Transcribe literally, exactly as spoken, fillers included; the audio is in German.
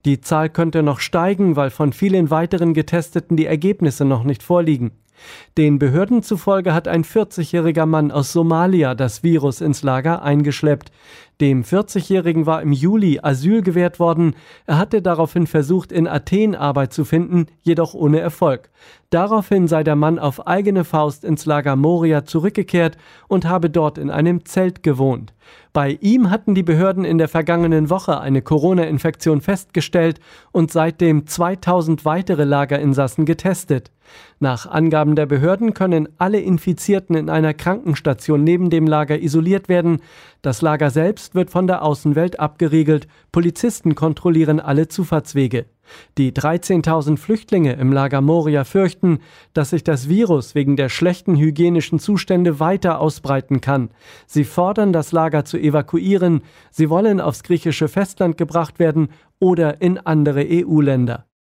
Die Zahl könnte noch steigen, weil von vielen weiteren Getesteten die Ergebnisse noch nicht vorliegen. Den Behörden zufolge hat ein vierzigjähriger Mann aus Somalia das Virus ins Lager eingeschleppt. Dem vierzigjährigen war im Juli Asyl gewährt worden. Er hatte daraufhin versucht, in Athen Arbeit zu finden, jedoch ohne Erfolg. Daraufhin sei der Mann auf eigene Faust ins Lager Moria zurückgekehrt und habe dort in einem Zelt gewohnt. Bei ihm hatten die Behörden in der vergangenen Woche eine Corona-Infektion festgestellt und seitdem zweitausend weitere Lagerinsassen getestet. Nach Angaben der Behörden können alle Infizierten in einer Krankenstation neben dem Lager isoliert werden. Das Lager selbst wird von der Außenwelt abgeriegelt. Polizisten kontrollieren alle Zufahrtswege. Die dreizehntausend Flüchtlinge im Lager Moria fürchten, dass sich das Virus wegen der schlechten hygienischen Zustände weiter ausbreiten kann. Sie fordern, das Lager zu evakuieren. Sie wollen aufs griechische Festland gebracht werden oder in andere E U-Länder.